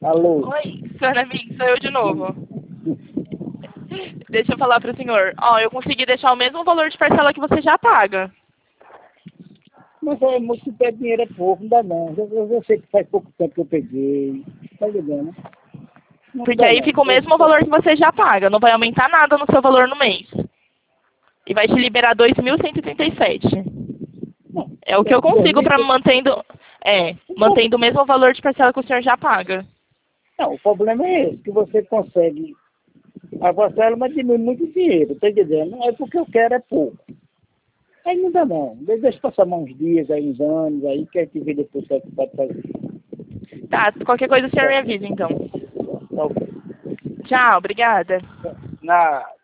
Alô? Oi, senhor amigo, sou eu de novo. Deixa eu falar para o senhor. Ó, eu consegui deixar o mesmo valor de parcela que você já paga. Mas é muito que pede dinheiro é pouco, não dá não. Eu sei que faz pouco tempo que eu peguei. Tá ligado? Não Porque dá aí não. fica o mesmo valor que você já paga. Não vai aumentar nada no seu valor no mês. E vai te liberar 2.137. Não, É o que eu consigo para não, mantendo o mesmo valor de parcela que o senhor já paga. não, o problema é esse, que você consegue a parcela, mas diminui muito dinheiro, tá entendendo? Não é porque eu quero, é pouco. Aí não dá não. Deixa passar mais uns dias, aí uns anos, aí que a gente vê depois o que pode fazer. Tá, qualquer coisa o senhor me avisa, então. Tá ok. Tchau, obrigada. Na